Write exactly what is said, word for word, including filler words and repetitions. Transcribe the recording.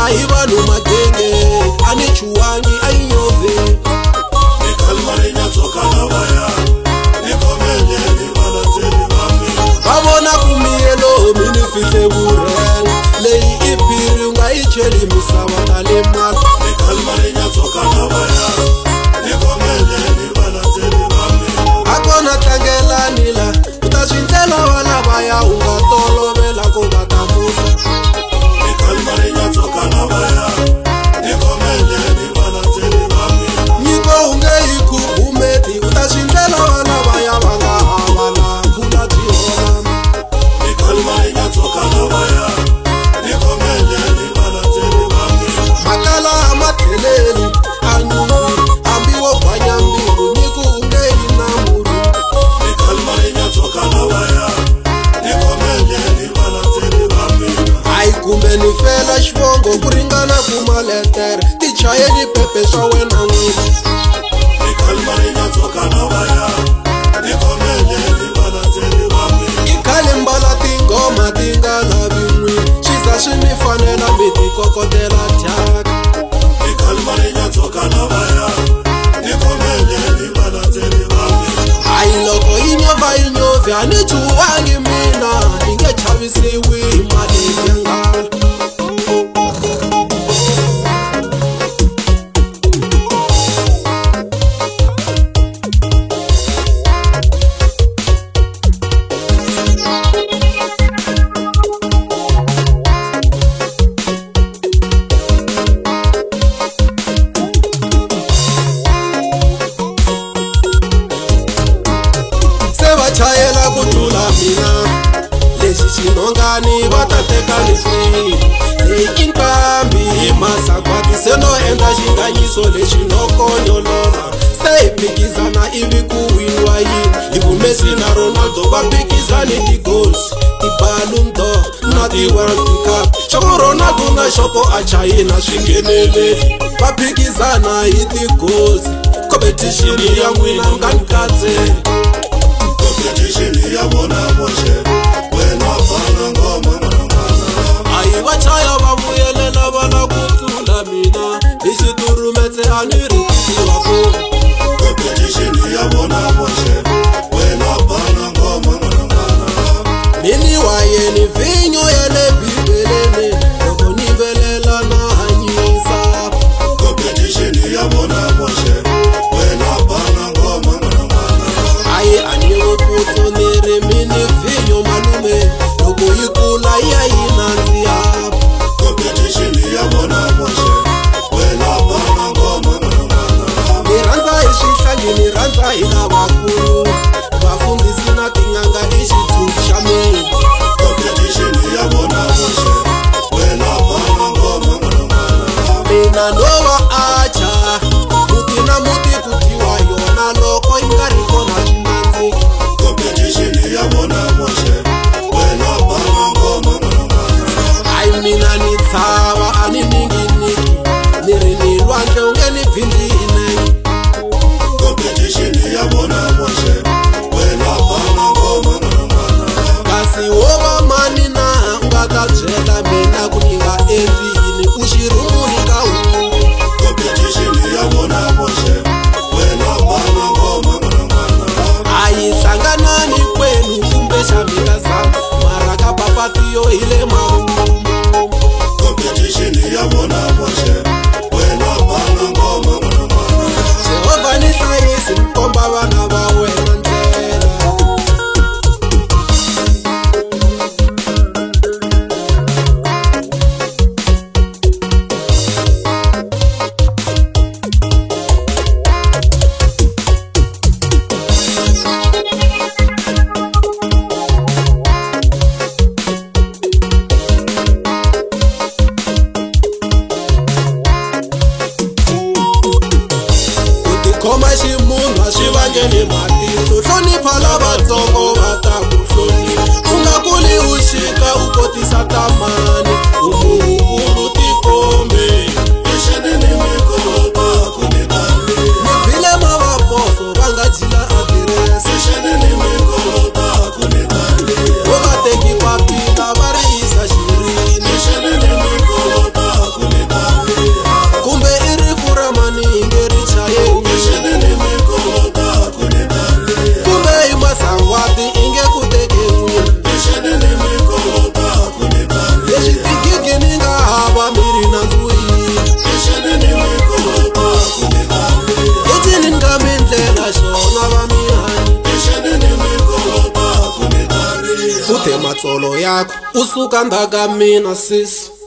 hi vanhu magenge ani chuwangi ainyove va vona kumiyelo mini fihle vurhela leyi i phiri u nga yi cheli misava ta le mati a kona tlangelani la u ta swi ndlela va lavaya u nga tolovela ku va ta musa nyiko u nge yi khubumeti u ta swi ndlela va lavaya va nga hava la kula byi hona makala a matheleni a nyuzi hambi wo banya mbilu nyiko u nge yi na muru hayi kumbe ni fela xivongo ku ringana ku maletere ti chayeli pepe swa wena n'wini i khale mbala tinghoma ti nga lavi n'wini swi za swi mi fanela mi ti kokotela thyaka hayi loko yi nyova yi nyovi a ni chuwangi mina ni nge chavisiwi hi mali ya ngala chayela ku tlula mina lexi xinhongani va ta teka leswi leyi i nkambi hi masakwati se no endla xinganyiso lexi no konyolola se hi phikizana ivi ku winiwa yini hi humesi na Ronaldo va phikizani ti-goals ti-Ballon d'Or na ti-World Cup xoko Ronaldo na xoko a chayina swi ngheneleli va phikizana hi ti-goals competition ya n'wina nga ni katseli ayi va chaya va vuyelela vana ku tlula mina hi xiturumetse a ni ri tiva foni mini wa yeni vinyo ya le bibeleni loko ni velela na hanyisa ayi a ni wo putso ni ri mini vinyo malume loko yi kula ya yi nandziha ni rhandza hi swihlangi ni rhandza hi lavakulu vafundhisi na tin'anga i xitshungu xa mina mina no va acha muti na muti ku dyiwa yona loko yi nga ri kona hayi mina ni tshava a ni ninginiki ni ri ni lwandle u nge ni vhindini kasi wo va mani na u nga ta byela mina ku ni nga endli yini u xirumuni ka hungu hayi hlanganani kwenu kumbe xa mina zanga mara ka papatiyo hi le mahungu Jehovah ni hlayisi ni komba vana va wena ndlela khoma ximunhu a swi vangeli matihlo hlonipha lavatsongo va ta ku hlonipha u nga kuli u xika u kotisa tamani u muhukulu tikombe mi bile mavaboso va nga jila adirese vo va teki papila va ri yisa xirini tsolo yakho usuka ndaka mina sis.